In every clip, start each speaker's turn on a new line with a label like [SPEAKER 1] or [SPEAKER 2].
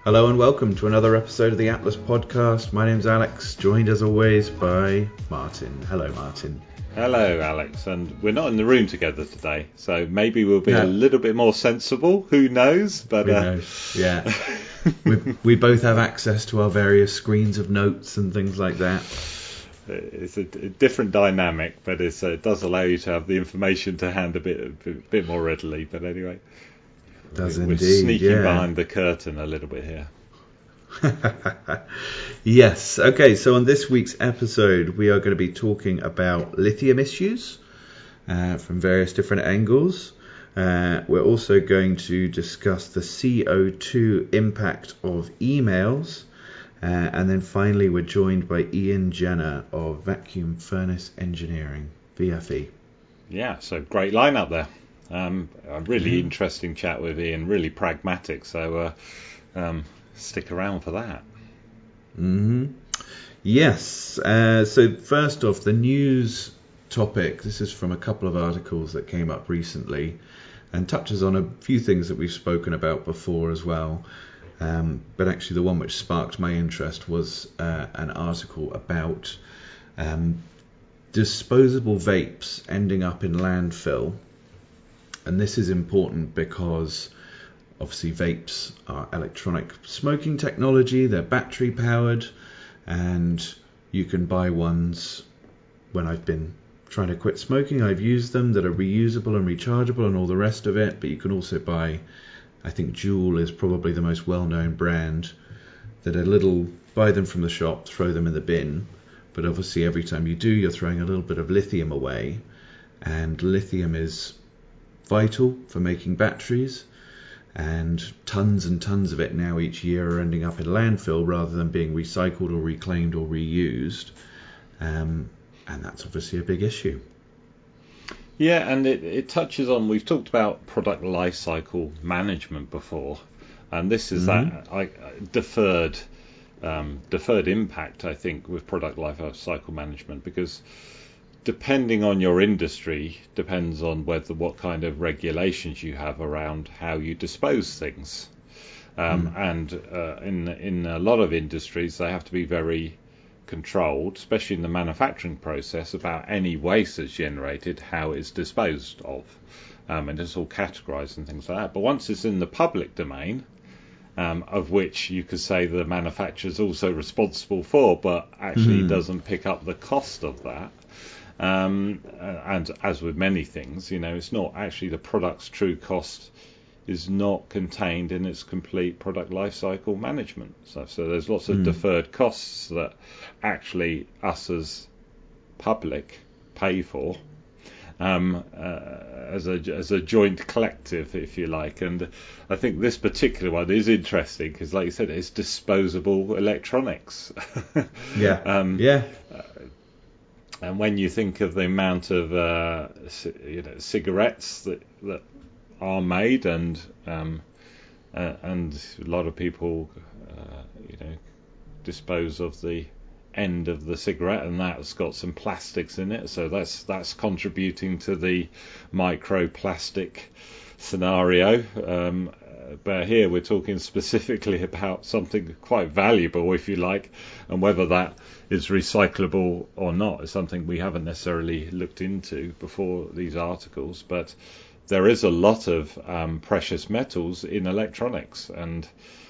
[SPEAKER 1] Hello and welcome to another episode of the Atlas Podcast. My name's Alex, joined as always by Martin. Hello, Martin.
[SPEAKER 2] Hello, Alex. And we're not in the room together today, so maybe we'll be a little bit more sensible. Who knows? But
[SPEAKER 1] who knows? Yeah. we both have access to our various screens of notes and things like that.
[SPEAKER 2] It's a different dynamic, but it does allow you to have the information to hand a bit more readily. But anyway. We're sneaking behind the curtain a little bit here.
[SPEAKER 1] Yes. Okay, so on this week's episode, we are going to be talking about lithium issues from various different angles. We're also going to discuss the CO2 impact of emails. And then finally, we're joined by Ian Jenner of Vacuum Furnace Engineering, VFE.
[SPEAKER 2] Yeah, so great lineup there. A really interesting chat with Ian, really pragmatic, so stick around for that.
[SPEAKER 1] Yes, so first off, the news topic, this is from a couple of articles that came up recently and touches on a few things that we've spoken about before as well. But actually the one which sparked my interest was an article about disposable vapes ending up in landfill. And this is important because obviously vapes are electronic smoking technology, they're battery powered, and you can buy ones. When I've been trying to quit smoking, I've used them that are reusable and rechargeable and all the rest of it, but you can also buy, I think Juul is probably the most well-known brand, that are buy them from the shop, throw them in the bin, but obviously every time you do, you're throwing a little bit of lithium away, and lithium is vital for making batteries, and tons of it now each year are ending up in landfill rather than being recycled or reclaimed or reused, and that's obviously a big issue.
[SPEAKER 2] Yeah, and it touches on, we've talked about product life cycle management before, and this is that deferred impact, I think, with product life cycle management, because depending on your industry, depends on what kind of regulations you have around how you dispose things. And in a lot of industries, they have to be very controlled, especially in the manufacturing process, about any waste that's generated, how it's disposed of. And it's all categorized and things like that. But once it's in the public domain, of which you could say the manufacturer is also responsible for, but actually doesn't pick up the cost of that. And as with many things, it's not actually the product's true cost is not contained in its complete product life cycle management. So there's lots of deferred costs that actually us as public pay for as a joint collective, if you like. And I think this particular one is interesting because, like you said, it's disposable electronics.
[SPEAKER 1] Yeah.
[SPEAKER 2] And when you think of the amount of cigarettes that are made, and a lot of people dispose of the end of the cigarette, and that's got some plastics in it, so that's contributing to the microplastic scenario. But here we're talking specifically about something quite valuable, if you like, and whether that is recyclable or not is something we haven't necessarily looked into before these articles. But there is a lot of precious metals in electronics, and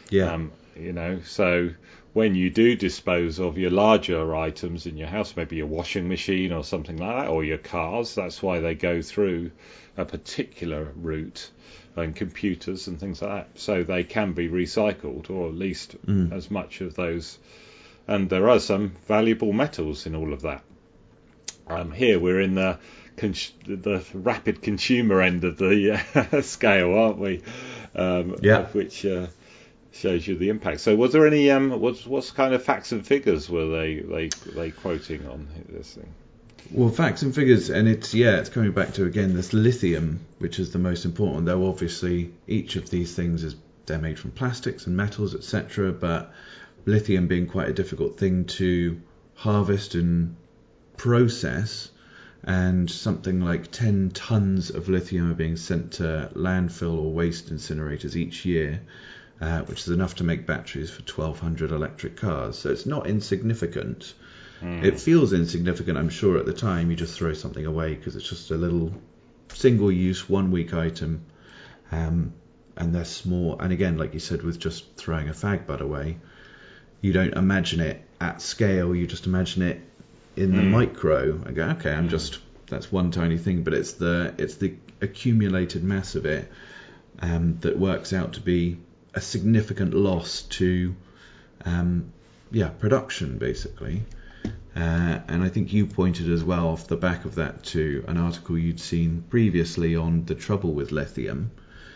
[SPEAKER 2] so when you do dispose of your larger items in your house, maybe your washing machine or something like that, or your cars, that's why they go through a particular route, and computers and things like that, so they can be recycled, or at least as much of those. And there are some valuable metals in all of that. Here we're in the rapid consumer end of the scale, aren't we? Which shows you the impact. So was there any what's kind of facts and figures were they quoting on this thing?
[SPEAKER 1] Well, facts and figures, and it's coming back to, again, this lithium, which is the most important, though obviously each of these things they're made from plastics and metals, etc., but lithium being quite a difficult thing to harvest and process, and something like 10 tons of lithium are being sent to landfill or waste incinerators each year. which is enough to make batteries for 1,200 electric cars. So it's not insignificant. It feels insignificant, I'm sure, at the time. You just throw something away because it's just a little single-use, one-week item, and they're small. And again, like you said, with just throwing a fag butt away, you don't imagine it at scale. You just imagine it in the micro. I go, okay, that's one tiny thing, but it's the accumulated mass of it that works out to be a significant loss to production, basically. And I think you pointed as well off the back of that to an article you'd seen previously on the trouble with lithium,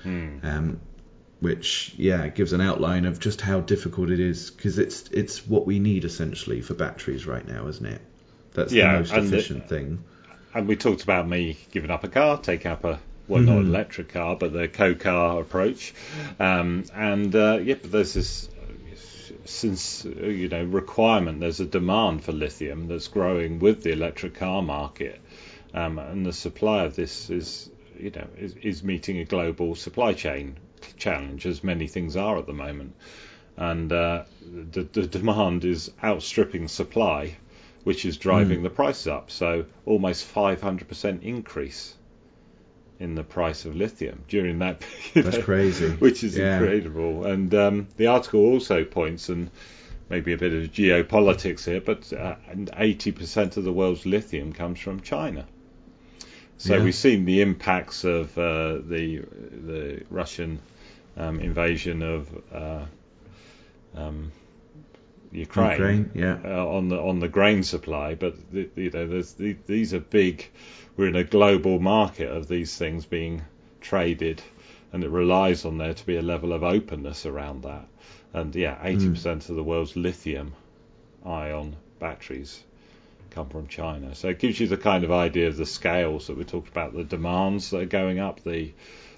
[SPEAKER 1] which gives an outline of just how difficult it is, because it's what we need essentially for batteries right now, isn't it? That's the most efficient thing.
[SPEAKER 2] And we talked about me giving up a car, taking up not an electric car, but the co-car approach. But there's this requirement. There's a demand for lithium that's growing with the electric car market, and the supply of this is meeting a global supply chain challenge, as many things are at the moment. And the demand is outstripping supply, which is driving the price up. So almost 500% increase in the price of lithium during that period.
[SPEAKER 1] That's crazy.
[SPEAKER 2] Which is incredible. And the article also points, and maybe a bit of geopolitics here, but 80% of the world's lithium comes from China. So we've seen the impacts of the Russian invasion of Ukraine on the grain supply, but these are big. We're in a global market of these things being traded, and it relies on there to be a level of openness around that. And 80% of the world's lithium-ion batteries come from China. So it gives you the kind of idea of the scales that we talked about, the demands that are going up, the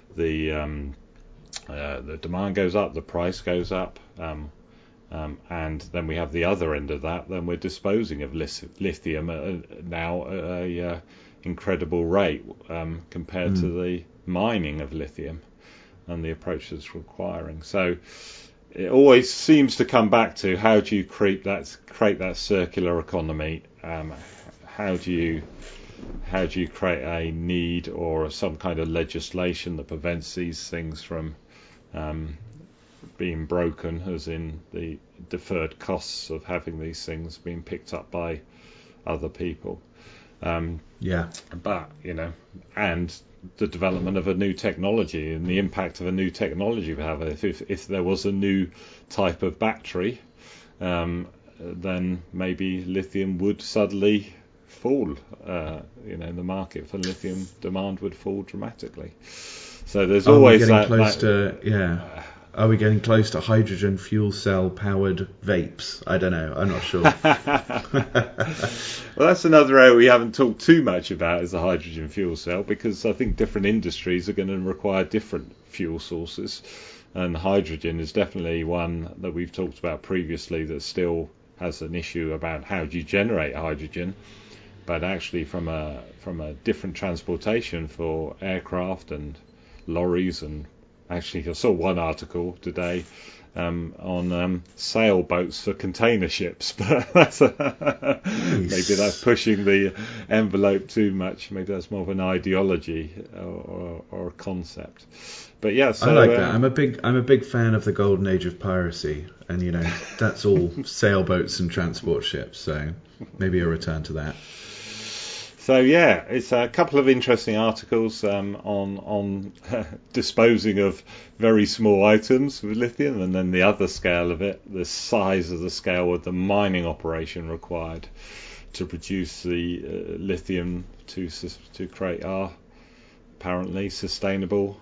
[SPEAKER 2] demand goes up, the price goes up, and then we have the other end of that. Then we're disposing of lithium now at a incredible rate compared to the mining of lithium and the approach that's requiring. So it always seems to come back to how do you create that circular economy? How do you create a need or some kind of legislation that prevents these things from being broken, as in the deferred costs of having these things being picked up by other people. But and the development of a new technology and the impact of a new technology we have. If there was a new type of battery, then maybe lithium would suddenly fall. The market for lithium demand would fall dramatically. So there's always
[SPEAKER 1] Are we getting close to hydrogen fuel cell powered vapes? I don't know. I'm not sure.
[SPEAKER 2] Well, that's another area we haven't talked too much about, is the hydrogen fuel cell, because I think different industries are going to require different fuel sources. And hydrogen is definitely one that we've talked about previously that still has an issue about how do you generate hydrogen. But actually from a different transportation for aircraft and lorries, and actually I saw one article today on sailboats for container ships, but maybe that's pushing the envelope too much. Maybe that's more of an ideology or a concept. But so,
[SPEAKER 1] I like that. I'm a big fan of the golden age of piracy, and that's all sailboats and transport ships. So maybe a return to that.
[SPEAKER 2] So it's a couple of interesting articles on disposing of very small items with lithium, and then the other scale of it, the size of the scale of the mining operation required to produce the lithium to create our apparently sustainable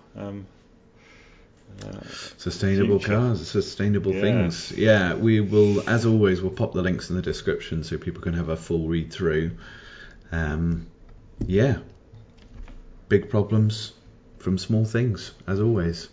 [SPEAKER 1] cars, sustainable things. We will, as always, we'll pop the links in the description so people can have a full read through. Big problems from small things, as always.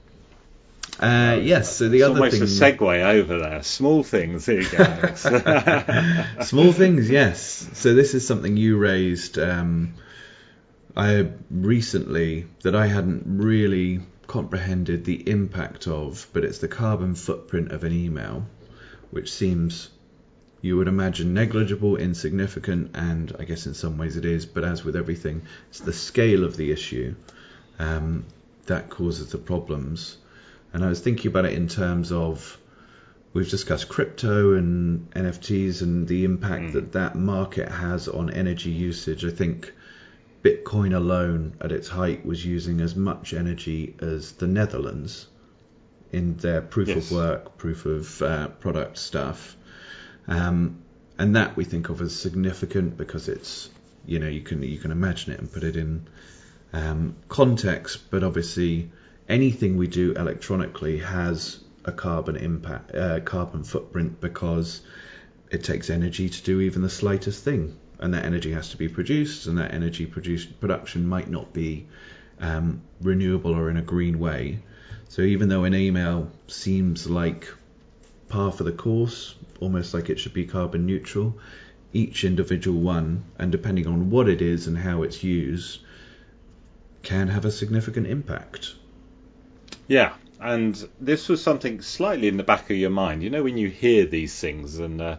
[SPEAKER 1] So the other thing,
[SPEAKER 2] almost a segue over there. Small things. Here you go, Alex.
[SPEAKER 1] Small things, yes. So this is something you raised recently that I hadn't really comprehended the impact of, but it's the carbon footprint of an email, which seems, you would imagine, negligible, insignificant, and I guess in some ways it is, but as with everything, it's the scale of the issue that causes the problems. And I was thinking about it in terms of, we've discussed crypto and NFTs and the impact that market has on energy usage. I think Bitcoin alone at its height was using as much energy as the Netherlands in their proof of work, proof of product stuff. And that we think of as significant because it's, you can imagine it and put it in context, but obviously anything we do electronically has a carbon footprint, because it takes energy to do even the slightest thing, and that energy has to be produced, and that energy production might not be renewable or in a green way. So even though an email seems like par for the course, almost like it should be carbon neutral, each individual one, and depending on what it is and how it's used, can have a significant impact.
[SPEAKER 2] Yeah, and this was something slightly in the back of your mind. When you hear these things and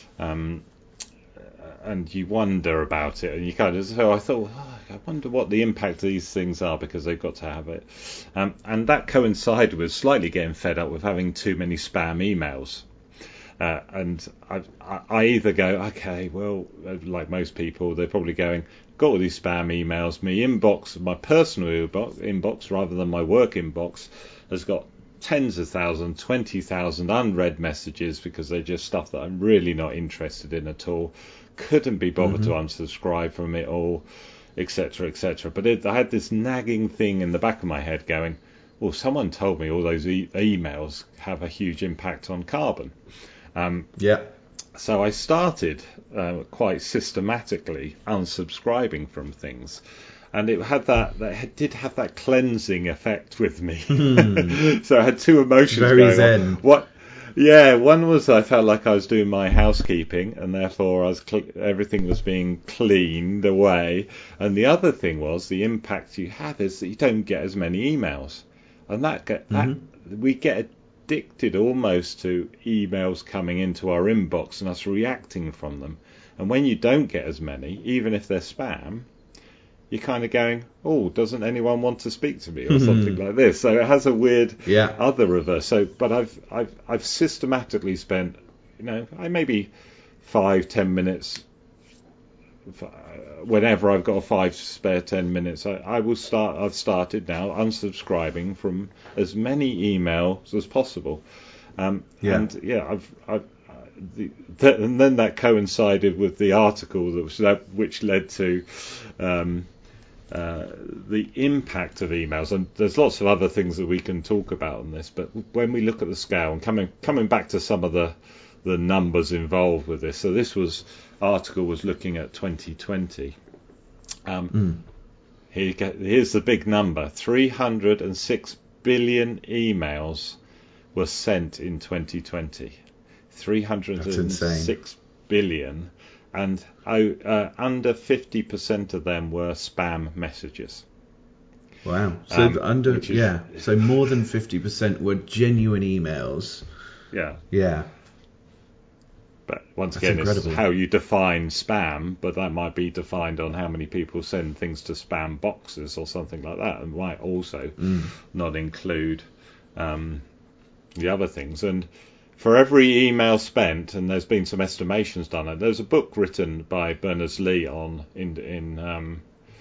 [SPEAKER 2] you wonder about it, and you kind of, so I thought, I wonder what the impact of these things are, because they've got to have it. And that coincided with slightly getting fed up with having too many spam emails. And I either go, okay, well, like most people, they're probably going, got all these spam emails. My personal inbox, rather than my work inbox, has got tens of thousands, 20,000 unread messages, because they're just stuff that I'm really not interested in at all. Couldn't be bothered to unsubscribe from it all, etc., etc. But I had this nagging thing in the back of my head going, well, someone told me all those emails have a huge impact on carbon. So I started quite systematically unsubscribing from things, and it did have that cleansing effect with me. So I had two emotions
[SPEAKER 1] Very
[SPEAKER 2] going
[SPEAKER 1] zen.
[SPEAKER 2] on. One was I felt like I was doing my housekeeping, and therefore everything was being cleaned away. And the other thing was the impact you have is that you don't get as many emails, and we get addicted almost to emails coming into our inbox and us reacting from them. And when you don't get as many, even if they're spam, you're kind of going, oh, doesn't anyone want to speak to me, or something like this. So it has a weird other reverse. So, but I've systematically spent, maybe 5-10 minutes. Whenever I've got a 10 minutes, I've started now unsubscribing from as many emails as possible. And then that coincided with the article which led to the impact of emails. And there's lots of other things that we can talk about on this, but when we look at the scale, and coming back to some of the numbers involved with this. So this article was looking at 2020. Here's the big number: 306 billion emails were sent in 2020. 306 billion, and under 50% of them were spam messages.
[SPEAKER 1] Wow. So so more than 50% were genuine emails. Yeah.
[SPEAKER 2] But once again, it's how you define spam, but that might be defined on how many people send things to spam boxes or something like that, and might also not include the other things. And for every email spent, and there's been some estimations done, and there's a book written by Berners-Lee in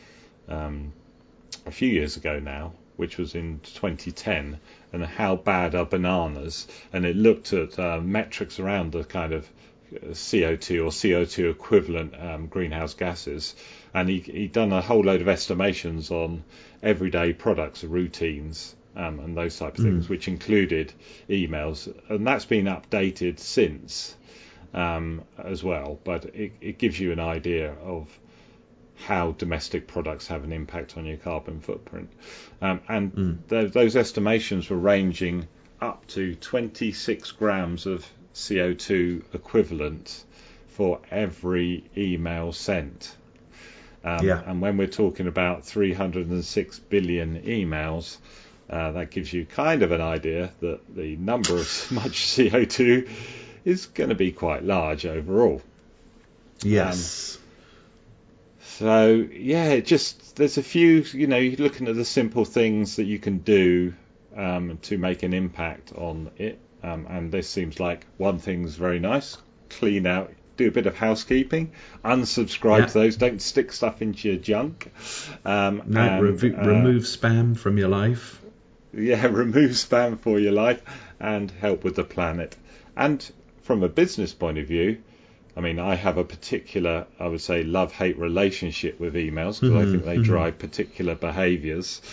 [SPEAKER 2] a few years ago now, which was in 2010, and how bad are bananas, and it looked at metrics around the kind of CO2 or CO2 equivalent greenhouse gases, and he'd done a whole load of estimations on everyday products, routines, and those type of things, which included emails, and that's been updated since as well, but it gives you an idea of how domestic products have an impact on your carbon footprint. Those estimations were ranging up to 26 grams of CO2 equivalent for every email sent. And when we're talking about 306 billion emails, that gives you kind of an idea that the number of much CO2 is going to be quite large overall.
[SPEAKER 1] Yes.
[SPEAKER 2] So yeah, there's a few, you're looking at the simple things that you can do to make an impact on it. And this seems like one thing's very nice. Clean out, do a bit of housekeeping, unsubscribe to those, don't stick stuff into your junk.
[SPEAKER 1] Remove spam from your life.
[SPEAKER 2] Yeah, remove spam for your life and help with the planet. And from a business point of view, I mean, I have a particular, I would say, love-hate relationship with emails because I think they drive particular behaviours.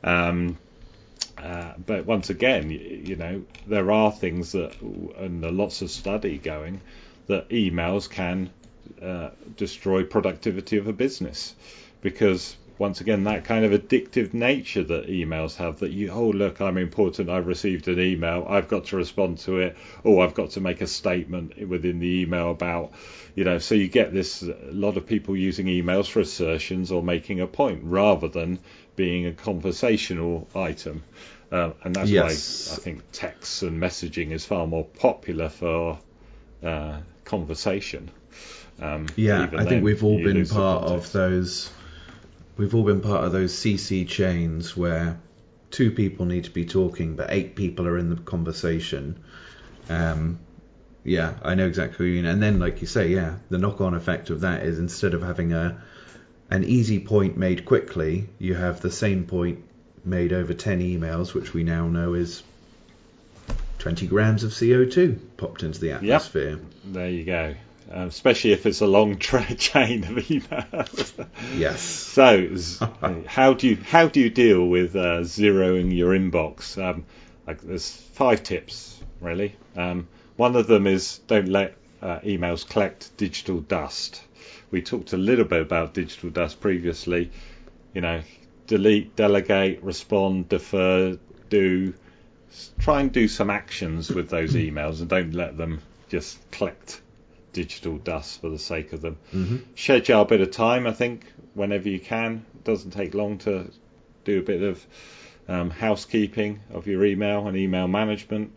[SPEAKER 2] But once again, there are things that, and there are lots of study going, that emails can destroy productivity of a business. Because, once again, that kind of addictive nature that emails have, that look, I'm important, I've received an email, I've got to respond to it, or I've got to make a statement within the email about, so you get this, a lot of people using emails for assertions or making a point, rather than being a conversational item. And that's why I think text and messaging is far more popular for conversation.
[SPEAKER 1] I think we've all been part of those. We've all been part of those CC chains where 2 people need to be talking, but 8 people are in the conversation. I know exactly what you mean. And then, like you say, the knock-on effect of that is instead of having an easy point made quickly, you have the same point made over 10 emails, which we now know is 20 grams of CO2 popped into the atmosphere.
[SPEAKER 2] Yep. There you go. Especially if it's a long chain of emails.
[SPEAKER 1] Yes.
[SPEAKER 2] So, how do you deal with zeroing your inbox? There's 5 tips, really. One of them is don't let emails collect digital dust. We talked a little bit about digital dust previously. Delete, delegate, respond, defer, try and do some actions with those emails, and don't let them just collect digital dust for the sake of them. Schedule a bit of time, I think, whenever you can. It doesn't take long to do a bit of housekeeping of your email and email management.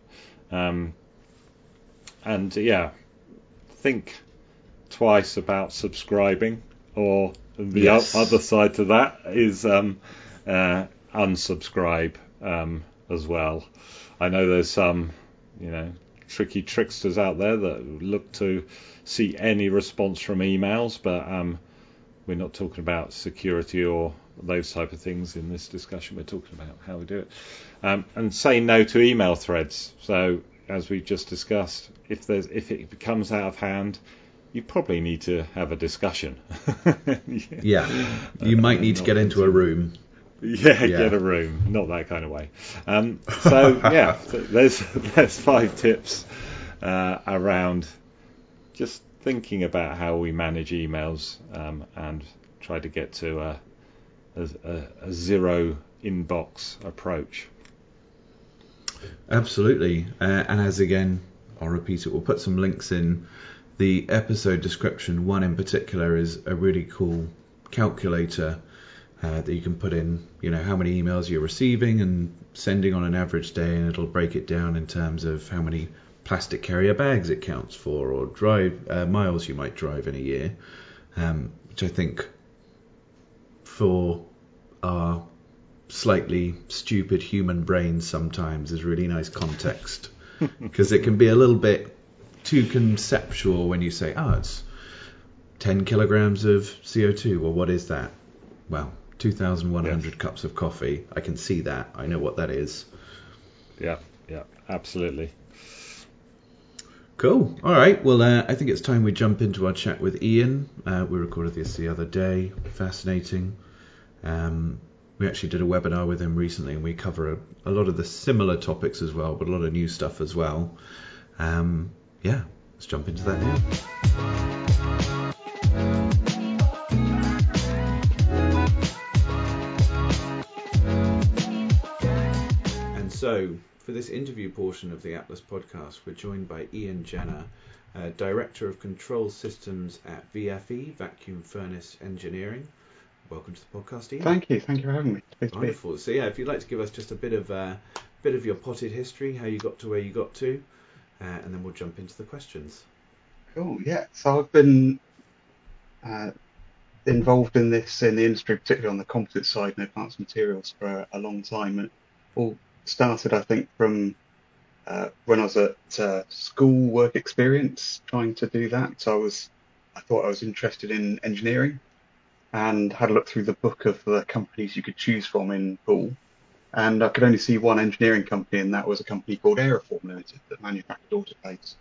[SPEAKER 2] Think twice about subscribing, or the other side to that is unsubscribe as well. I know there's some, tricky tricksters out there that look to see any response from emails, but we're not talking about security or those type of things in this discussion. We're talking about how we do it. And say no to email threads. So as we just discussed, if it becomes out of hand, you probably need to have a discussion.
[SPEAKER 1] You might need to get into a room.
[SPEAKER 2] Get a room, not that kind of way. There's 5 tips around just thinking about how we manage emails and try to get to a zero inbox approach.
[SPEAKER 1] Absolutely, and as again, I'll repeat it. We'll put some links in the episode description. One in particular is a really cool calculator that you can put in, how many emails you're receiving and sending on an average day, and it'll break it down in terms of how many plastic carrier bags it counts for, or miles you might drive in a year, which I think for our slightly stupid human brains sometimes is really nice context, because it can be a little bit too conceptual when you say, it's 10 kilograms of CO2. Well, what is that? Well, 2,100 cups of coffee. I can see that. I know what that is.
[SPEAKER 2] Yeah, absolutely.
[SPEAKER 1] Cool. All right. Well, I think it's time we jump into our chat with Ian. We recorded this the other day. Fascinating. We actually did a webinar with him recently, and we cover a lot of the similar topics as well, but a lot of new stuff as well. Let's jump into that now. And so, for this interview portion of the Atlas podcast, we're joined by Ian Jenner, Director of Control Systems at VFE, Vacuum Furnace Engineering. welcome to the podcast, Ian.
[SPEAKER 3] Thank you for having me.
[SPEAKER 1] Wonderful. So yeah, if you'd like to give us just a bit of your potted history, how you got to where you got to, and then we'll jump into the questions.
[SPEAKER 3] Cool. Yeah. So I've been involved in the industry, particularly on the composite side and advanced materials, for a long time. And it all started, I think, from when I was at school work experience, trying to do that. So I thought I was interested in engineering, and had a look through the book of the companies you could choose from in Poole. And I could only see one engineering company, and that was a company called Aeroform Limited that manufactured autoclaves.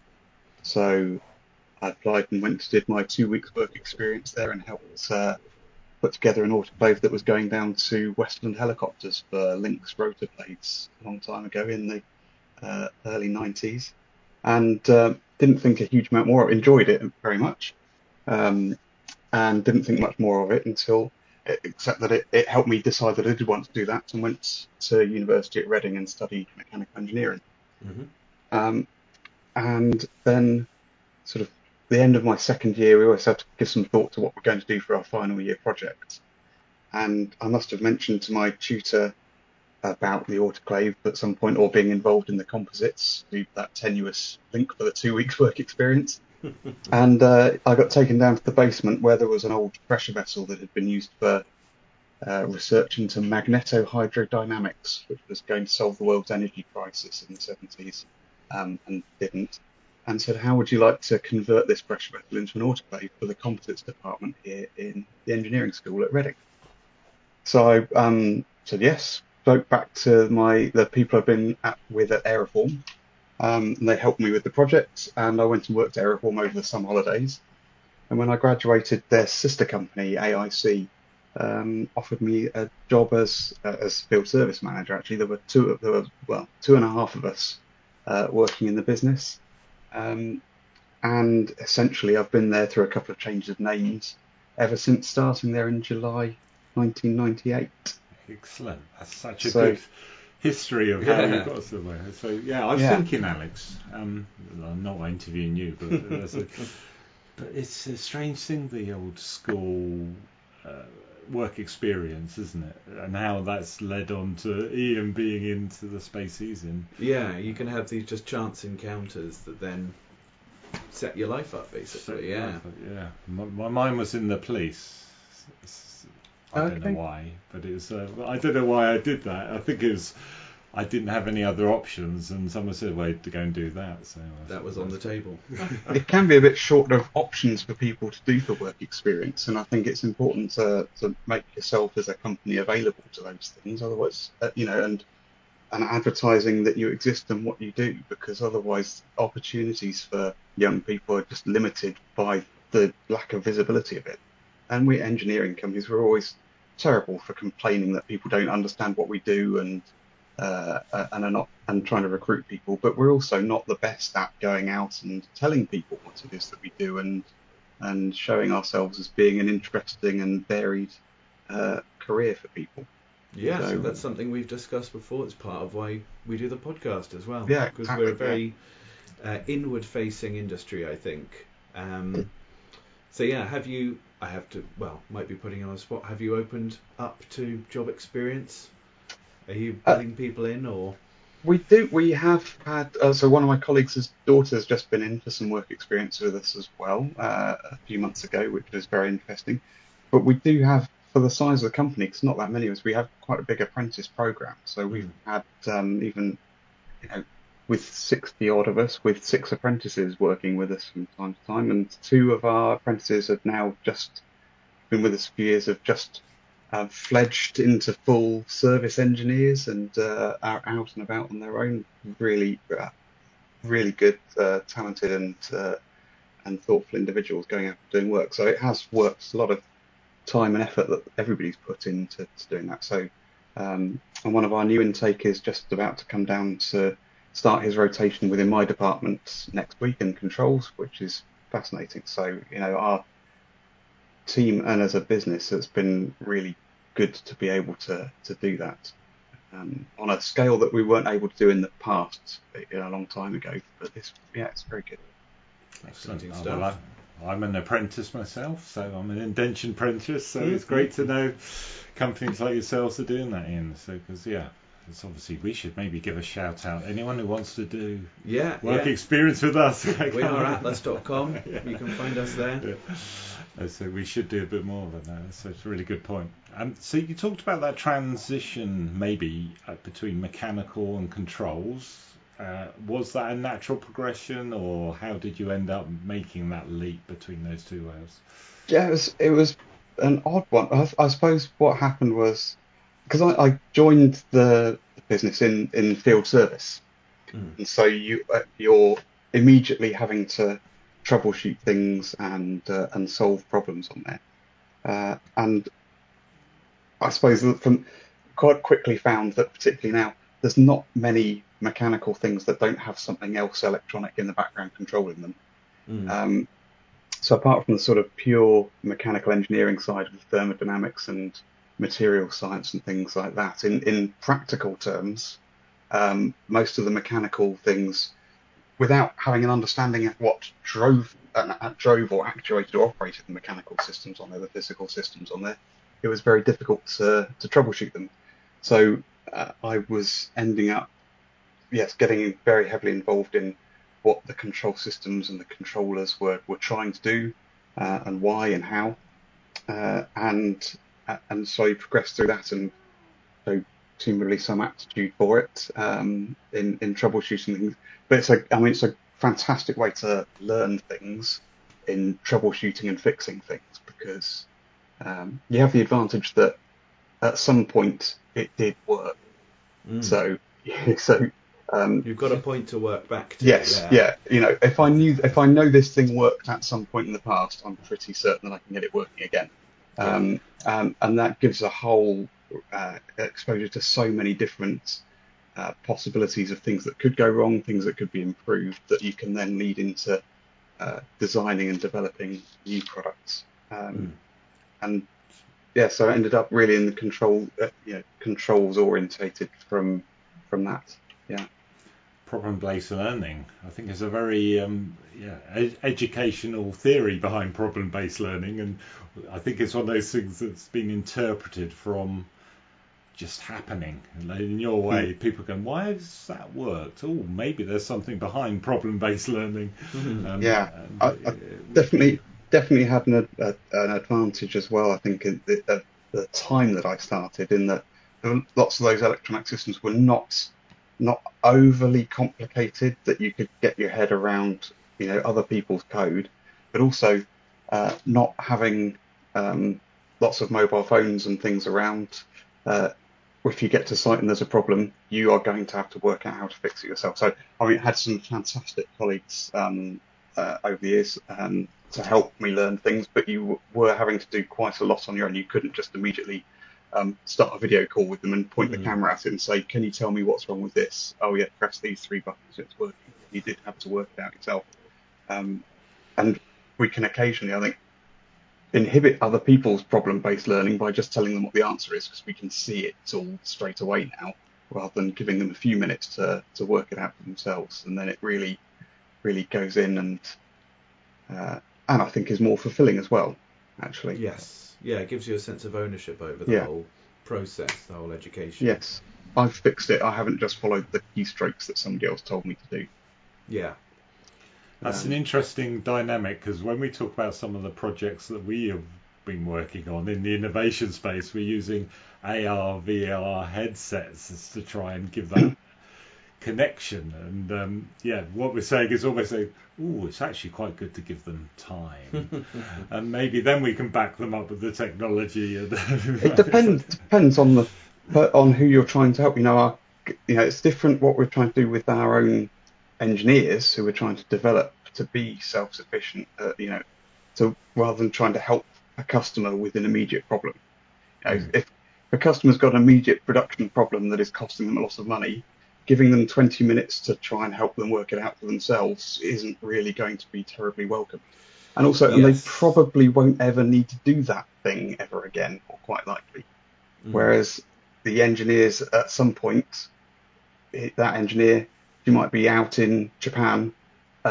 [SPEAKER 3] So I applied and went to did my 2 weeks work experience there and helped put together an autoclave that was going down to Westland Helicopters for Lynx rotor blades a long time ago in the early 90s. And didn't think a huge amount more. Enjoyed it very much, and didn't think much more of it except that it helped me decide that I did want to do that, and went to university at Reading and studied mechanical engineering.
[SPEAKER 1] Mm-hmm.
[SPEAKER 3] And then, sort of the end of my second year, we always had to give some thought to what we're going to do for our final year project. And I must have mentioned to my tutor about the autoclave at some point, or being involved in the composites, that tenuous link for the 2 weeks work experience. And I got taken down to the basement where there was an old pressure vessel that had been used for research into magnetohydrodynamics, which was going to solve the world's energy crisis in the 70s, and didn't. And said, how would you like to convert this pressure vessel into an autoclave for the composites department here in the engineering school at Reading? So I said yes, spoke back to the people I've been with at Aeroform. And they helped me with the project, and I went and worked at Aeroform over the summer holidays. And when I graduated, their sister company, AIC, offered me a job as field service manager. Actually, there were two and a half of us working in the business. And essentially, I've been there through a couple of changes of names ever since starting there in July 1998.
[SPEAKER 2] Excellent. That's such a good history of how you got somewhere. So yeah, I was thinking, Alex. I'm not interviewing you, but it's a strange thing, the old school work experience, isn't it? And how that's led on to Ian being into the space he's in.
[SPEAKER 1] Yeah, you can have these just chance encounters that then set your life up, basically.
[SPEAKER 2] My mind was in the police. I don't know why, but it's. I don't know why I did that. I think it was. I didn't have any other options, and someone said, "Well, to go and do that." So
[SPEAKER 1] that was on the table.
[SPEAKER 3] It can be a bit short of options for people to do the work experience, and I think it's important to make yourself as a company available to those things. Otherwise, and advertising that you exist and what you do, because otherwise opportunities for young people are just limited by the lack of visibility of it. And we engineering companies, we're always terrible for complaining that people don't understand what we do and are not, and trying to recruit people. But we're also not the best at going out and telling people what it is that we do, and showing ourselves as being an interesting and varied career for people.
[SPEAKER 1] Yeah, so that's something we've discussed before. It's part of why we do the podcast as well.
[SPEAKER 3] Yeah,
[SPEAKER 1] because we're a very inward-facing industry, I think. So yeah, might be putting you on the spot. Have you opened up to job experience? Are you putting people in, or?
[SPEAKER 3] We do. We have had. So one of my colleagues' daughter has just been in for some work experience with us as well a few months ago, which was very interesting. But we do have, for the size of the company, because not that many of us, we have quite a big apprentice program. So we've had even, with 60 odd of us, with 6 apprentices working with us from time to time, and 2 of our apprentices have now just been with us a few years, have just fledged into full service engineers and are out and about on their own. Really, really good, talented and thoughtful individuals going out and doing work. So it has worked, a lot of time and effort that everybody's put into doing that. So and one of our new intake is just about to come down to start his rotation within my department next week in controls, which is fascinating. So our team and as a business, it's been really good to be able to do that on a scale that we weren't able to do in the past, a long time ago. But it's very good.
[SPEAKER 1] Exciting
[SPEAKER 2] stuff.
[SPEAKER 1] Well,
[SPEAKER 2] I'm an apprentice myself, so I'm an indention apprentice. So it's great to know companies like yourselves are doing that, Ian. So because it's obviously we should maybe give a shout out. Anyone who wants to do work experience with us,
[SPEAKER 1] we are atlas.com. You can find us there.
[SPEAKER 2] So we should do a bit more of that. So it's a really good point. So you talked about that transition maybe between mechanical and controls. Was that a natural progression, or how did you end up making that leap between those two worlds?
[SPEAKER 3] Yeah, it was an odd one. I suppose what happened was because I joined the business in field service, and so you're immediately having to troubleshoot things and solve problems on there. And I suppose that from quite quickly found that particularly now there's not many mechanical things that don't have something else electronic in the background controlling them. So apart from the sort of pure mechanical engineering side of thermodynamics and material science and things like that, in practical terms, most of the mechanical things, without having an understanding of what drove or actuated or operated the mechanical systems on there, the physical systems on there, it was very difficult to troubleshoot them. So I was ending up, getting very heavily involved in what the control systems and the controllers were trying to do, and why and how, and slowly progressed through that, and so seemingly some aptitude for it in troubleshooting things. But it's a fantastic way to learn things in troubleshooting and fixing things, because you have the advantage that at some point it did work. So
[SPEAKER 1] you've got a point to work back to.
[SPEAKER 3] Yes, yeah. If I know this thing worked at some point in the past, I'm pretty certain that I can get it working again. And that gives a whole exposure to so many different possibilities of things that could go wrong, things that could be improved, that you can then lead into designing and developing new products. And so I ended up really in the controls orientated from that. Yeah.
[SPEAKER 2] Problem-based learning, I think, is a very educational theory behind problem-based learning, and I think it's one of those things that's been interpreted from just happening. In your way, people go, why has that worked? Oh, maybe there's something behind problem-based learning.
[SPEAKER 3] I definitely had an advantage as well, I think, at the time that I started, in that lots of those electronic systems were not overly complicated, that you could get your head around, other people's code, but also not having lots of mobile phones and things around. If you get to site and there's a problem, you are going to have to work out how to fix it yourself. So, I had some fantastic colleagues over the years to help me learn things, but you were having to do quite a lot on your own. You couldn't just immediately start a video call with them and point the camera at it and say, can you tell me what's wrong with this? Oh yeah, press these 3 buttons, it's working. You did have to work it out yourself. And we can occasionally, I think, inhibit other people's problem-based learning by just telling them what the answer is, because we can see it all straight away now, rather than giving them a few minutes to work it out for themselves. And then it really, really goes in and I think is more fulfilling as well, actually.
[SPEAKER 1] Yes. Yeah, it gives you a sense of ownership over the whole process, the whole education.
[SPEAKER 3] Yes, I've fixed it. I haven't just followed the keystrokes that somebody else told me to do.
[SPEAKER 1] Yeah.
[SPEAKER 2] That's an interesting dynamic, because when we talk about some of the projects that we have been working on in the innovation space, we're using AR, VR headsets to try and give that connection. And what we're saying is almost saying, it's actually quite good to give them time, and maybe then we can back them up with the technology. And
[SPEAKER 3] it depends on who you're trying to help. It's different what we're trying to do with our own engineers who we're trying to develop to be self-sufficient. So rather than trying to help a customer with an immediate problem, if a customer's got an immediate production problem that is costing them a lot of money, giving them 20 minutes to try and help them work it out for themselves isn't really going to be terribly welcome. And also, and they probably won't ever need to do that thing ever again, or quite likely. Whereas the engineers, at some point, that engineer, you might be out in Japan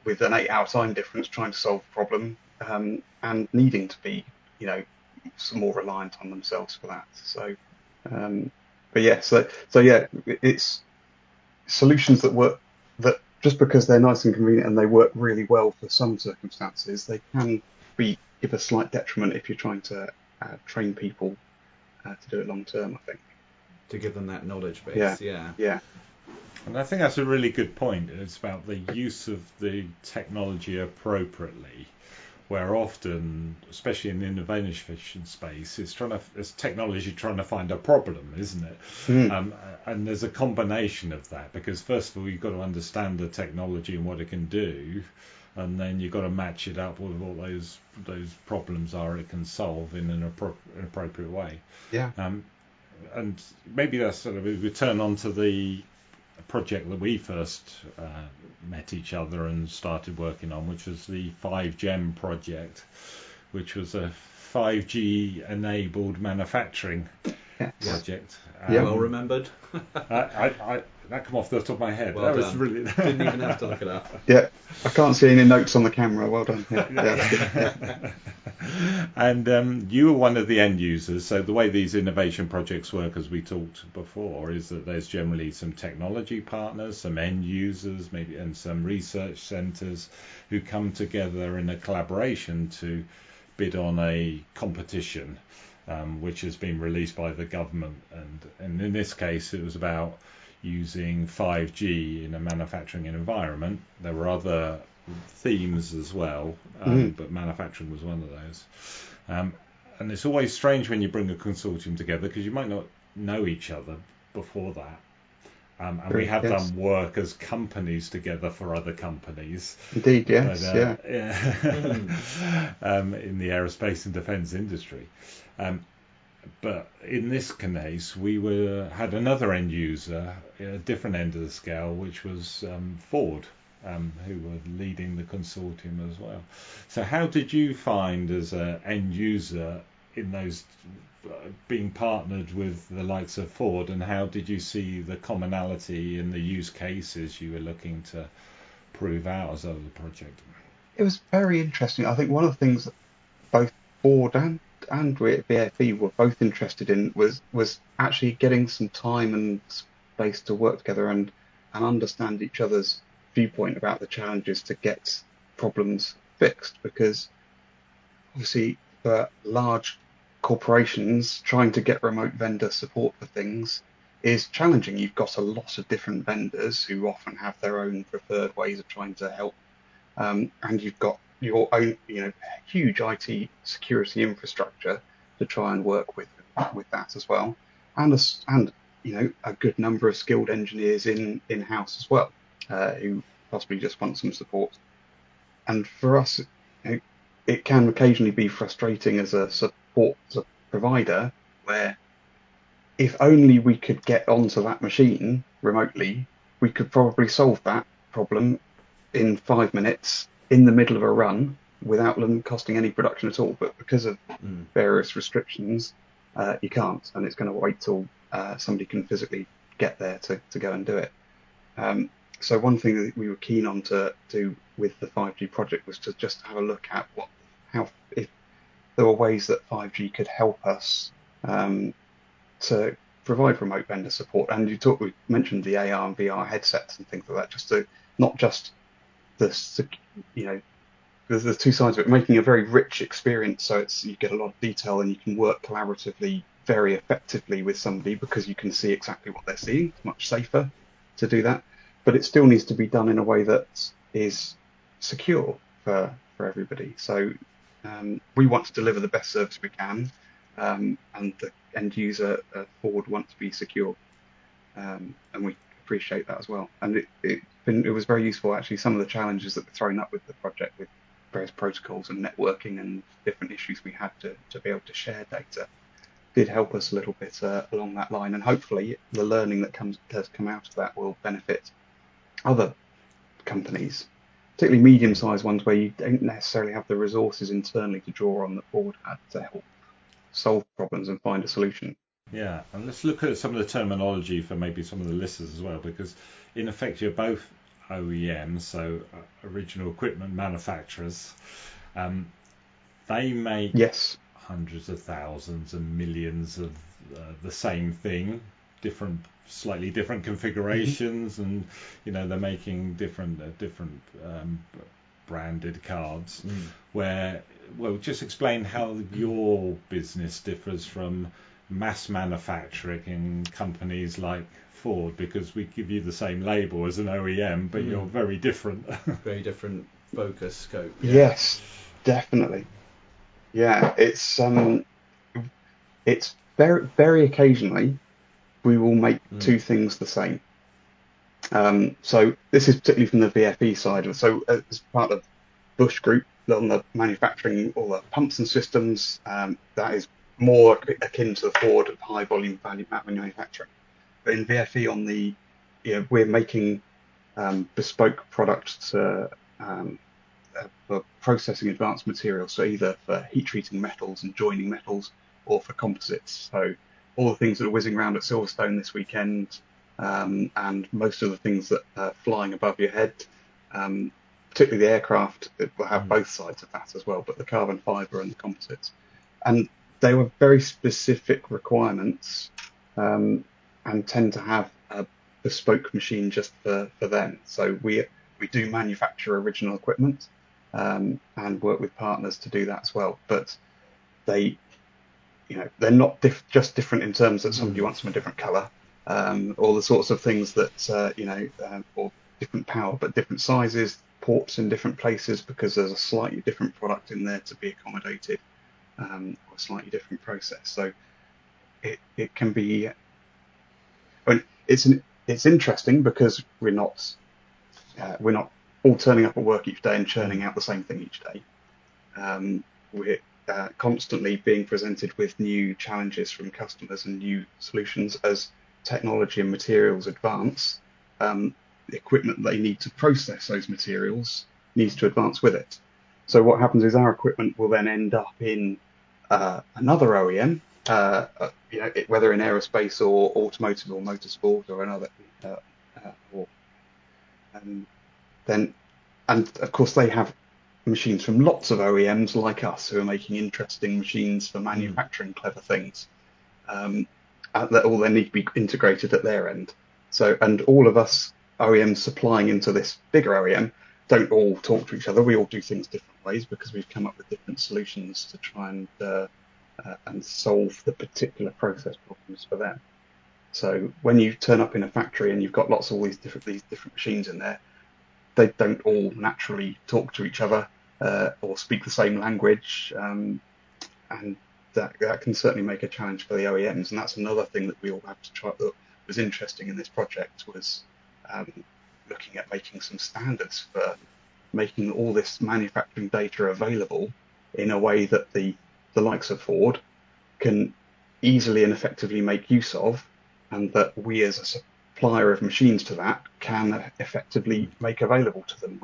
[SPEAKER 3] with an 8-hour time difference trying to solve a problem, and needing to be, some more reliant on themselves for that. So, but yeah, so yeah, it's solutions that work, that just because they're nice and convenient and they work really well for some circumstances, they can give a slight detriment if you're trying to train people to do it long term, I think.
[SPEAKER 1] To give them that knowledge base,
[SPEAKER 3] yeah.
[SPEAKER 2] And I think that's a really good point. It's about the use of the technology appropriately, where often, especially in the innovation space, it's technology trying to find a problem, isn't it? And there's a combination of that, because first of all, you've got to understand the technology and what it can do, and then you've got to match it up with what those problems are it can solve in an appropriate way.
[SPEAKER 3] Yeah.
[SPEAKER 2] And maybe that's sort of, we turn on to the project that we first met each other and started working on, which was the 5GEM project, which was a 5G enabled manufacturing project.
[SPEAKER 1] Well remembered.
[SPEAKER 2] That come off the top of my head.
[SPEAKER 1] Well
[SPEAKER 2] that
[SPEAKER 1] done.
[SPEAKER 2] was really
[SPEAKER 1] Didn't even have to look it up.
[SPEAKER 3] Yeah, I can't see any notes on the camera. Well done. Yeah.
[SPEAKER 2] And you were one of the end users. So the way these innovation projects work, as we talked before, is that there's generally some technology partners, some end users, maybe, and some research centres who come together in a collaboration to bid on a competition, which has been released by the government. And in this case, it was about using 5G in a manufacturing environment. There were other themes as well, but manufacturing was one of those. And it's always strange when you bring a consortium together, because you might not know each other before that. And we have done work as companies together for other companies.
[SPEAKER 3] Indeed, yes,
[SPEAKER 2] but, in the aerospace and defence industry. But in this case, we had another end user at a different end of the scale, which was Ford, who were leading the consortium as well. So how did you find, as an end user, in those being partnered with the likes of Ford, and how did you see the commonality in the use cases you were looking to prove out as part of the project?
[SPEAKER 3] It was very interesting. I think one of the things that both Ford and BAE were both interested in was actually getting some time and space to work together and understand each other's viewpoint about the challenges to get problems fixed, because obviously for large corporations, trying to get remote vendor support for things is challenging. You've got a lot of different vendors who often have their own preferred ways of trying to help, and you've got your own, huge IT security infrastructure to try and work with that as well, and a good number of skilled engineers in house as well, who possibly just want some support. And for us, it can occasionally be frustrating as a support provider, where if only we could get onto that machine remotely, we could probably solve that problem in 5 minutes in the middle of a run without them costing any production at all. But because of various restrictions, you can't, and it's going to wait till somebody can physically get there to go and do it. So one thing that we were keen on to do with the 5G project was to just have a look at if there were ways that 5G could help us to provide remote vendor support. And we mentioned the AR and VR headsets and things like that, just to not just there's the two sides of it, making a very rich experience. So you get a lot of detail and you can work collaboratively very effectively with somebody because you can see exactly what they're seeing. It's much safer to do that, but it still needs to be done in a way that is secure for everybody. So we want to deliver the best service we can, and the end user Ford want to be secure, and we appreciate that as well. And it was very useful, actually. Some of the challenges that were thrown up with the project, with various protocols and networking and different issues we had to be able to share data, did help us a little bit along that line. And hopefully the learning that has come out of that will benefit other companies, particularly medium-sized ones where you don't necessarily have the resources internally to draw on that Ford had to help solve problems and find a solution.
[SPEAKER 2] Yeah, and let's look at some of the terminology for maybe some of the listeners as well, because in effect you're both OEMs, so original equipment manufacturers, they make
[SPEAKER 3] Yes.
[SPEAKER 2] hundreds of thousands and millions of the same thing, slightly different configurations, and they're making different branded cards. Where, well, just explain how your business differs from mass manufacturing companies like Ford, because we give you the same label as an OEM, but you're very different.
[SPEAKER 1] Very different focus, scope.
[SPEAKER 3] Yeah. Yes, definitely. Yeah, it's very, very occasionally we will make two things the same. So this is particularly from the VFE side. So as part of Bush Group, on the manufacturing all the pumps and systems, that is more akin to the Ford high volume value manufacturing. But in VFE, we're making bespoke products for processing advanced materials, so either for heat treating metals and joining metals, or for composites. So all the things that are whizzing around at Silverstone this weekend, and most of the things that are flying above your head, particularly the aircraft, it will have both sides of that as well, but the carbon fibre and the composites. And they were very specific requirements, and tend to have a bespoke machine just for them. So we do manufacture original equipment, and work with partners to do that as well. But they're not just different in terms that somebody wants them a different colour, or the sorts of things that or different power, but different sizes, ports in different places, because there's a slightly different product in there to be accommodated, or a slightly different process. So it can be. It's interesting because we're not all turning up at work each day and churning out the same thing each day. We're constantly being presented with new challenges from customers and new solutions as technology and materials advance. The equipment they need to process those materials needs to advance with it. So what happens is our equipment will then end up in another OEM, whether in aerospace or automotive or motorsport or another, and of course they have machines from lots of OEMs like us who are making interesting machines for manufacturing clever things, that all then need to be integrated at their end. So, and all of us OEMs supplying into this bigger OEM don't all talk to each other. We all do things different ways because we've come up with different solutions to try and solve the particular process problems for them. So when you turn up in a factory and you've got lots of all these different machines in there, they don't all naturally talk to each other or speak the same language, and that can certainly make a challenge for the OEMs. And that's another thing that we all have to try that was interesting in this project, was looking at making some standards for making all this manufacturing data available in a way that the likes of Ford can easily and effectively make use of, and that we as a supplier of machines to that can effectively make available to them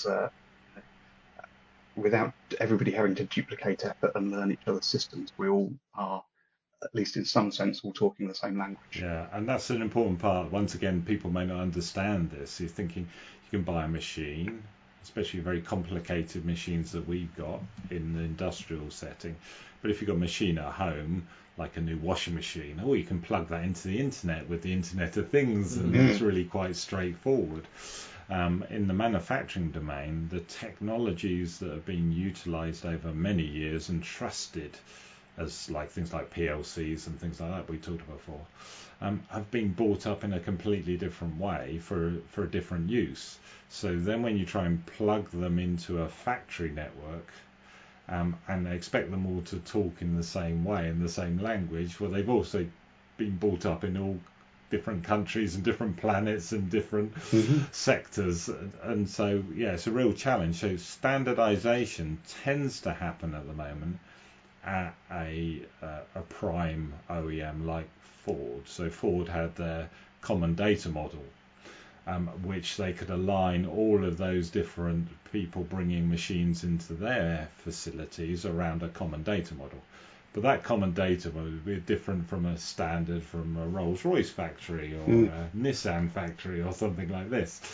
[SPEAKER 3] without everybody having to duplicate effort and learn each other's systems. We all are, at least in some sense, all talking the same language.
[SPEAKER 2] Yeah, and that's an important part. Once again, people may not understand this. You're thinking you can buy a machine, especially very complicated machines that we've got in the industrial setting. But if you've got a machine at home, like a new washing machine, you can plug that into the internet with the Internet of Things, and it's really quite straightforward. In the manufacturing domain, the technologies that have been utilised over many years and trusted as like things like PLCs and things like that we talked about before, have been brought up in a completely different way for a different use. So then when you try and plug them into a factory network, and expect them all to talk in the same way, in the same language, well, they've also been brought up in all different countries and different planets and different sectors, and so it's a real challenge. So standardization tends to happen at the moment at a prime OEM like Ford. So Ford had their common data model, which they could align all of those different people bringing machines into their facilities around a common data model. But that common data would be different from a standard from a Rolls-Royce factory or a Nissan factory or something like this.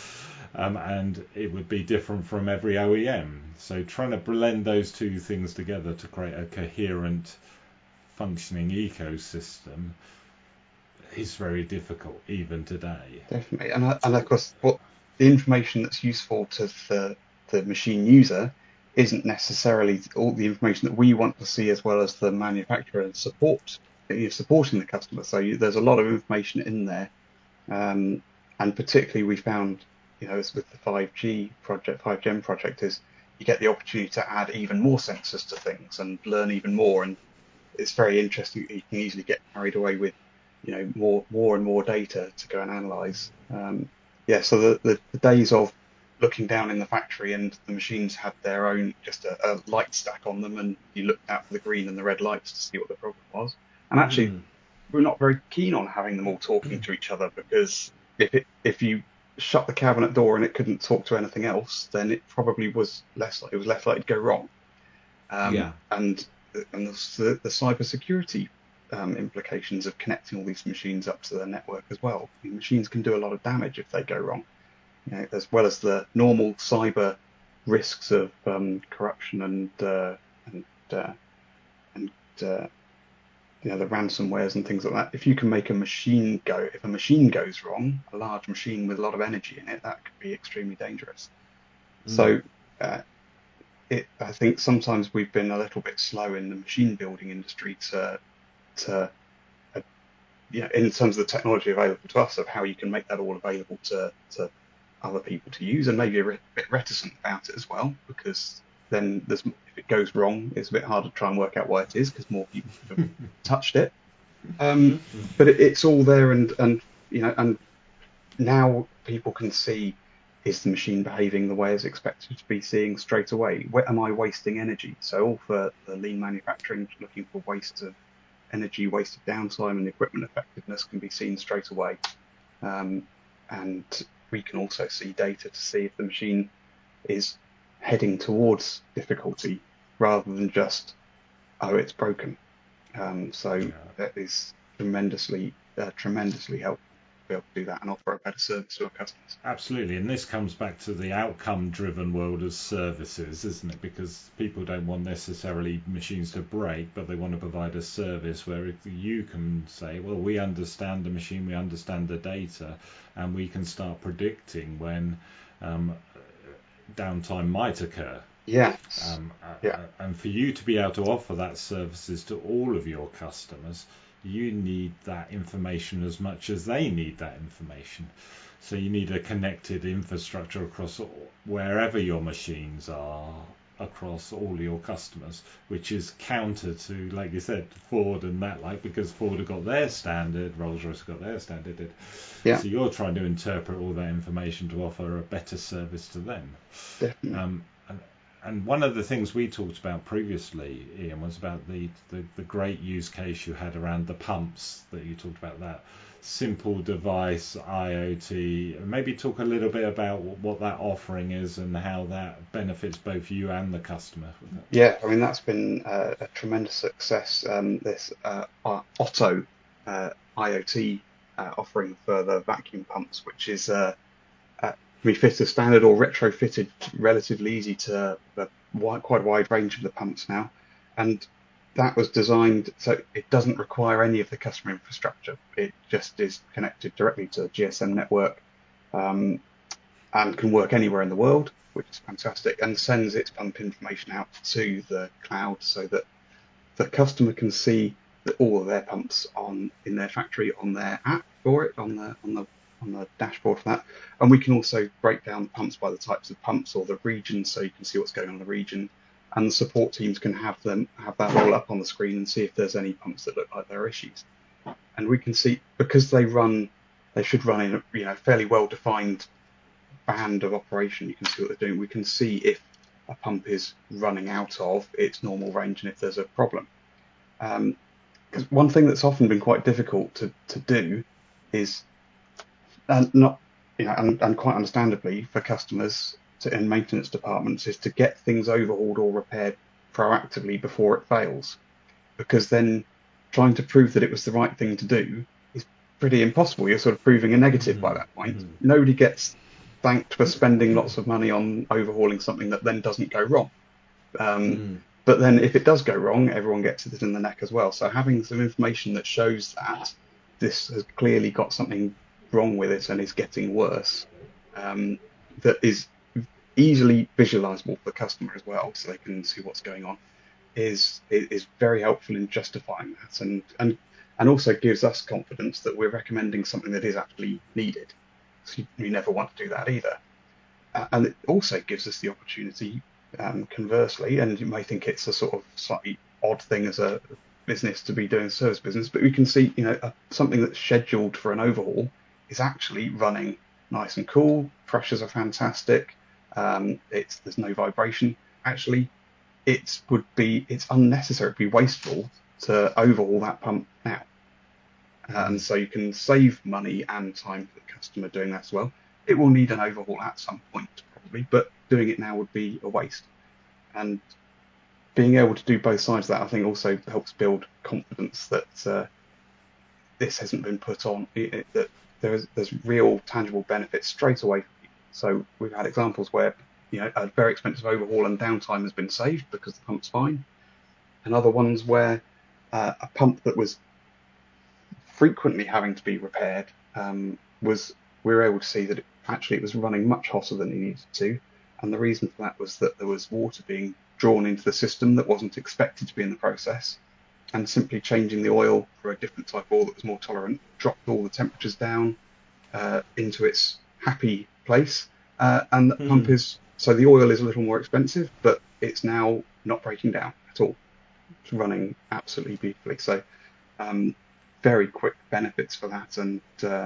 [SPEAKER 2] and it would be different from every OEM. So trying to blend those two things together to create a coherent, functioning ecosystem is very difficult even today.
[SPEAKER 3] Definitely, and of course, what the information that's useful to the machine user isn't necessarily all the information that we want to see, as well as the manufacturer and supporting the customer. So there's a lot of information in there, and particularly we found, as with the 5G project, 5Gen project, is you get the opportunity to add even more sensors to things and learn even more, and it's very interesting. You can easily get carried away with more and more data to go and analyze. So the days of looking down in the factory and the machines had their own just a light stack on them, and you looked out for the green and the red lights to see what the problem was. And actually, we're not very keen on having them all talking to each other, because if you shut the cabinet door and it couldn't talk to anything else, then it probably was less likely to go wrong. And the cybersecurity implications of connecting all these machines up to the network as well. The machines can do a lot of damage if they go wrong, as well as the normal cyber risks of corruption and the ransomwares and things like that. If you can make if a machine goes wrong, a large machine with a lot of energy in it, that could be extremely dangerous. So I think sometimes we've been a little bit slow in the machine building industry in terms of the technology available to us, of how you can make that all available to other people to use, and maybe a bit reticent about it as well, because then if it goes wrong, it's a bit harder to try and work out why it is, because more people have touched it. But it's all there, and now people can see, is the machine behaving the way it's expected to be seeing straight away? Where am I wasting energy? So all for the lean manufacturing, looking for waste of energy, waste of downtime, and equipment effectiveness can be seen straight away. And we can also see data to see if the machine is heading towards difficulty, rather than just, it's broken. That is tremendously helpful to be able to do that and offer a better service to our customers.
[SPEAKER 2] Absolutely, and this comes back to the outcome-driven world of services, isn't it? Because people don't want necessarily machines to break, but they want to provide a service where if you can say, well, we understand the machine, we understand the data, and we can start predicting when downtime might occur.
[SPEAKER 3] Yes.
[SPEAKER 2] And for you to be able to offer that services to all of your customers, you need that information as much as they need that information. So you need a connected infrastructure across wherever your machines are, across all your customers, which is counter to, like you said, Ford and that, because Ford have got their standard, Rolls-Royce have got their standard.
[SPEAKER 3] Yeah.
[SPEAKER 2] So you're trying to interpret all that information to offer a better service to them.
[SPEAKER 3] Definitely.
[SPEAKER 2] And one of the things we talked about previously, Ian, was about the great use case you had around the pumps, that you talked about, that simple device, IoT. Maybe talk a little bit about what that offering is and how that benefits both you and the customer.
[SPEAKER 3] Yeah, I mean, that's been a tremendous success. This Otto IoT offering for the vacuum pumps, which is be fitted as standard or retrofitted relatively easy to quite a wide range of the pumps now. And that was designed so it doesn't require any of the customer infrastructure. It just is connected directly to the GSM network, and can work anywhere in the world, which is fantastic, and sends its pump information out to the cloud, so that the customer can see that all of their pumps in their factory, on their app for it, on the dashboard for that. And we can also break down pumps by the types of pumps or the regions, so you can see what's going on in the region. And the support teams can have that all up on the screen and see if there's any pumps that look like there are issues. And we can see, because they should run in a fairly well-defined band of operation. You can see what they're doing. We can see if a pump is running out of its normal range and if there's a problem. Because one thing that's often been quite difficult to do is, and quite understandably for customers in maintenance departments, is to get things overhauled or repaired proactively before it fails, because then trying to prove that it was the right thing to do is pretty impossible. You're sort of proving a negative by that point. Nobody gets thanked for spending lots of money on overhauling something that then doesn't go wrong. But then if it does go wrong, everyone gets it in the neck as well. So having some information that shows that this has clearly got something wrong with it and is getting worse, that is easily visualizable for the customer as well, so they can see what's going on, is very helpful in justifying that, and also gives us confidence that we're recommending something that is actually needed. So you never want to do that either. And it also gives us the opportunity, conversely, and you may think it's a sort of slightly odd thing as a business to be doing service business, but we can see, something that's scheduled for an overhaul is actually running nice and cool. Pressures are fantastic. There's no vibration. Actually, it's unnecessary, it'd be wasteful to overhaul that pump now. And so you can save money and time for the customer doing that as well. It will need an overhaul at some point probably, but doing it now would be a waste. And being able to do both sides of that, I think, also helps build confidence that this hasn't been put on, that there's real tangible benefits straight away for people. So we've had examples where a very expensive overhaul and downtime has been saved because the pump's fine, and other ones where a pump that was frequently having to be repaired we were able to see that it was running much hotter than it needed to, and the reason for that was that there was water being drawn into the system that wasn't expected to be in the process, and simply changing the oil for a different type of oil that was more tolerant dropped all the temperatures down into its happy place, and the pump so the oil is a little more expensive, but it's now not breaking down at all. It's running absolutely beautifully. So very quick benefits for that, and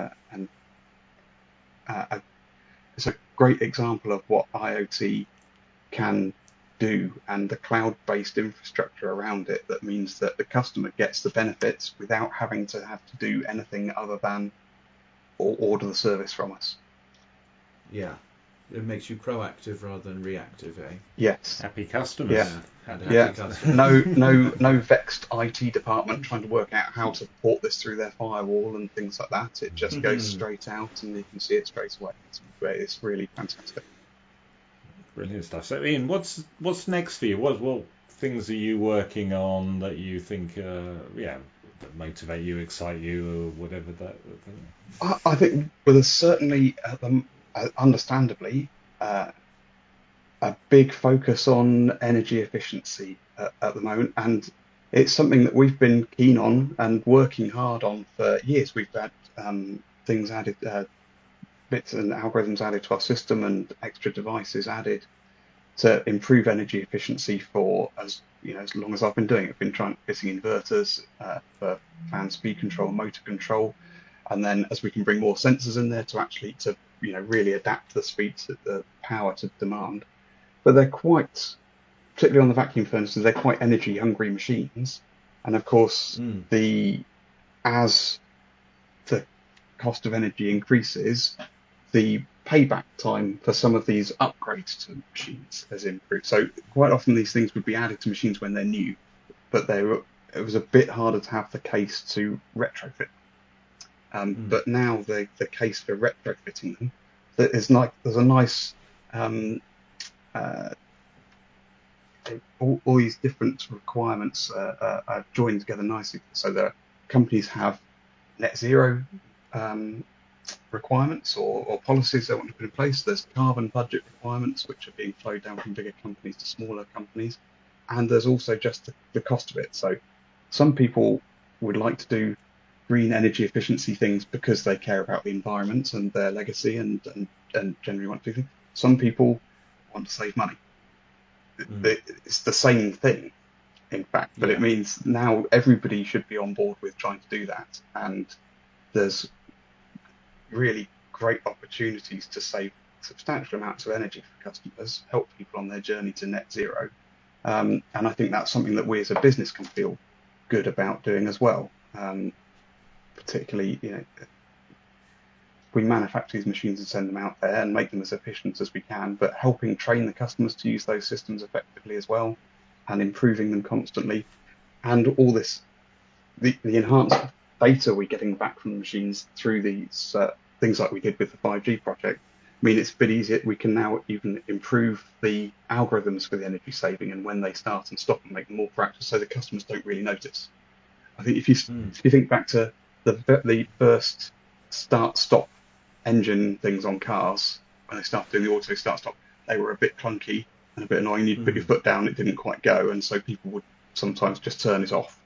[SPEAKER 3] it's a great example of what IoT can do, and the cloud-based infrastructure around it that means that the customer gets the benefits without having to have to do anything other than order the service from us.
[SPEAKER 1] Yeah, it makes you proactive rather than reactive, eh?
[SPEAKER 3] Yes.
[SPEAKER 2] Happy customers.
[SPEAKER 3] Yeah. Customers. No vexed IT department trying to work out how to port this through their firewall and things like that. It just goes straight out, and you can see it straight away. It's really fantastic.
[SPEAKER 2] Brilliant stuff. So, Ian, what's next for you? What things are you working on that you think, that motivate you, excite you, or whatever that?
[SPEAKER 3] I think there's certainly, understandably, a big focus on energy efficiency at the moment, and it's something that we've been keen on and working hard on for years. We've had things added, bits and algorithms added to our system, and extra devices added to improve energy efficiency for as long as I've been doing it. I've been fitting inverters for fan speed control, motor control, and then as we can bring more sensors in there to really adapt the speed to the power to demand. But they're quite, particularly on the vacuum furnaces, they're quite energy hungry machines, and of course as the cost of energy increases, the payback time for some of these upgrades to machines has improved. So quite often these things would be added to machines when they're new, but it was a bit harder to have the case to retrofit. But now the case for retrofitting them, there's a nice all these different requirements are joined together nicely. So the companies have net zero requirements or policies they want to put in place. There's carbon budget requirements which are being flowed down from bigger companies to smaller companies, and there's also just the cost of it. So some people would like to do green energy efficiency things because they care about the environment and their legacy and generally want to do things. Some people want to save money. It's the same thing, in fact, but it means now everybody should be on board with trying to do that, and there's really great opportunities to save substantial amounts of energy for customers, help people on their journey to net zero, and I think that's something that we as a business can feel good about doing as well. Particularly, we manufacture these machines and send them out there and make them as efficient as we can, but helping train the customers to use those systems effectively as well, and improving them constantly, and all this, the enhanced data we're getting back from the machines through these things like we did with the 5G project, mean it's a bit easier. We can now even improve the algorithms for the energy saving and when they start and stop, and make them more proactive so the customers don't really notice. I think if you think back to the first start-stop engine things on cars, when they started doing the auto start-stop, they were a bit clunky and a bit annoying. You'd put your foot down, it didn't quite go, and so people would sometimes just turn it off.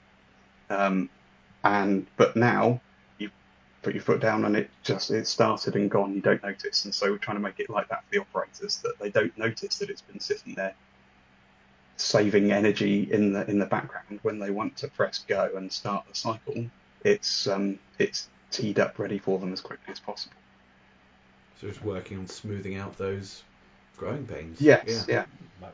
[SPEAKER 3] But now you put your foot down and it started and gone. You don't notice, and so we're trying to make it like that for the operators, that they don't notice that it's been sitting there saving energy in the background. When they want to press go and start the cycle, it's teed up ready for them as quickly as possible.
[SPEAKER 1] So it's working on smoothing out those growing pains.
[SPEAKER 3] Yes, yeah.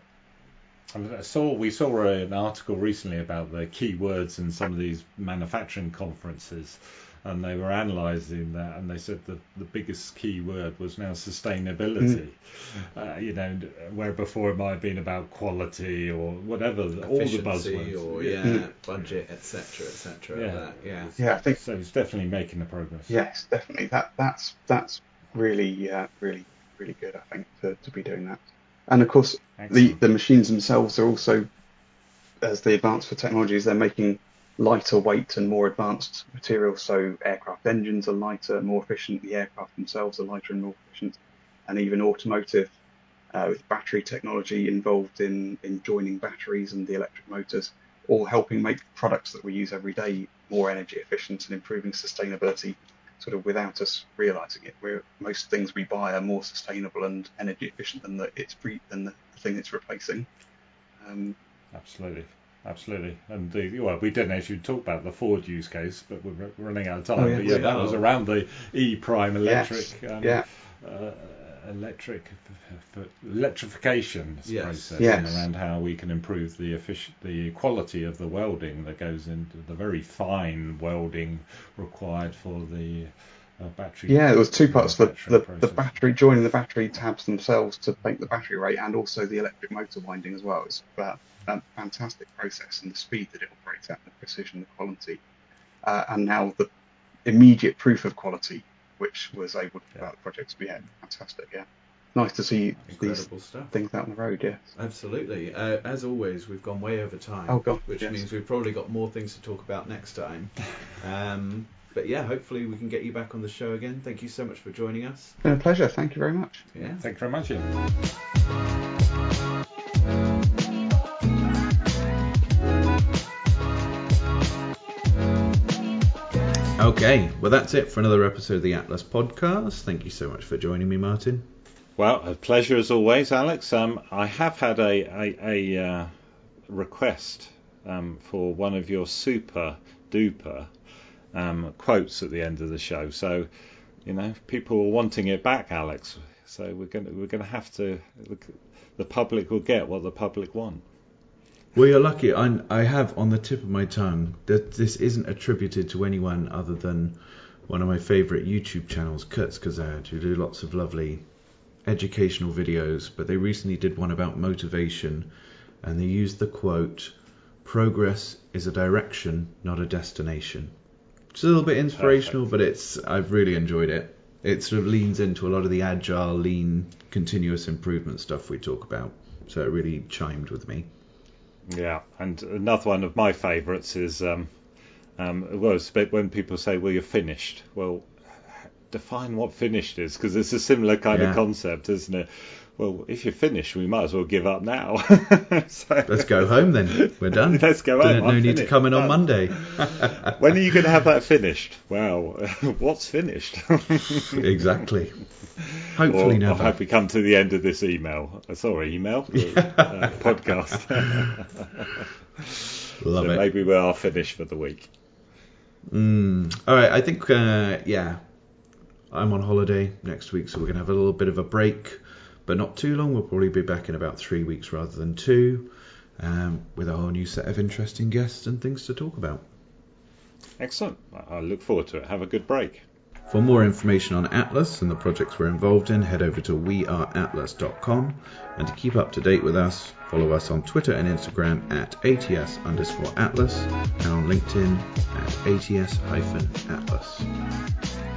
[SPEAKER 2] We saw an article recently about the keywords in some of these manufacturing conferences, and they were analysing that, and they said the biggest key word was now sustainability. Where before it might have been about quality or whatever, all the buzzwords,
[SPEAKER 1] or budget, etc., etc.
[SPEAKER 3] I think
[SPEAKER 2] so. It's definitely making the progress.
[SPEAKER 3] Yes, definitely. That's really really good, I think, to be doing that. And of course, the machines themselves are also, as they advance for technologies, they're making lighter weight and more advanced materials. So aircraft engines are lighter, more efficient. The aircraft themselves are lighter and more efficient. And even automotive, with battery technology involved in joining batteries and the electric motors, all helping make products that we use every day more energy efficient and improving sustainability, sort of without us realising it. Most things we buy are more sustainable and energy efficient than the thing it's replacing.
[SPEAKER 2] Absolutely. And we didn't actually talk about the Ford use case, but we're running out of time. That was around the e-prime electric. Electrification process, and around how we can improve the quality of the welding that goes into the very fine welding required for the battery.
[SPEAKER 3] There was two parts: the battery, joining the battery tabs themselves to make the battery rate, and also the electric motor winding as well. It's a fantastic process, and the speed that it operates at, the precision, the quality, and now the immediate proof of quality, which was able to develop projects. Fantastic, Nice to see these things out on the road, yes.
[SPEAKER 1] Absolutely. As always, we've gone way over time, which means we've probably got more things to talk about next time. But hopefully we can get you back on the show again. Thank you so much for joining us.
[SPEAKER 3] It's been a pleasure. Thank you very much.
[SPEAKER 1] Yeah.
[SPEAKER 2] Thank you very much, Ian.
[SPEAKER 1] Okay, well that's it for another episode of the Atlas podcast. Thank you so much for joining me, Martin.
[SPEAKER 2] Well, a pleasure as always, Alex. I have had a request for one of your super duper quotes at the end of the show. So, people are wanting it back, Alex. So we're going to have to. The public will get what the public want.
[SPEAKER 1] Well, you're lucky. I have on the tip of my tongue that this isn't attributed to anyone other than one of my favourite YouTube channels, Kurzgesagt, who do lots of lovely educational videos. But they recently did one about motivation, and they used the quote, "Progress is a direction, not a destination." It's a little bit inspirational, but I've really enjoyed it. It sort of leans into a lot of the agile, lean, continuous improvement stuff we talk about. So it really chimed with me.
[SPEAKER 2] Yeah, and another one of my favourites is when people say, "Well, you're finished." Well, define what finished is, because it's a similar kind of concept, isn't it? Well, if you're finished, we might as well give up now.
[SPEAKER 1] Let's go home then. We're done.
[SPEAKER 2] Let's go home.
[SPEAKER 1] No need to come in on Monday.
[SPEAKER 2] When are you going to have that finished? Well, what's finished?
[SPEAKER 1] Exactly. Hopefully never.
[SPEAKER 2] I hope we come to the end of this podcast.
[SPEAKER 1] Love it.
[SPEAKER 2] Maybe we are finished for the week.
[SPEAKER 1] All right. I think, I'm on holiday next week, so we're going to have a little bit of a break. But not too long. We'll probably be back in about 3 weeks rather than 2, with a whole new set of interesting guests and things to talk about.
[SPEAKER 2] Excellent. I look forward to it. Have a good break.
[SPEAKER 1] For more information on Atlas and the projects we're involved in, head over to weareatlas.com. And to keep up to date with us, follow us on Twitter and Instagram at @ATS_Atlas and on LinkedIn at @ATS-Atlas.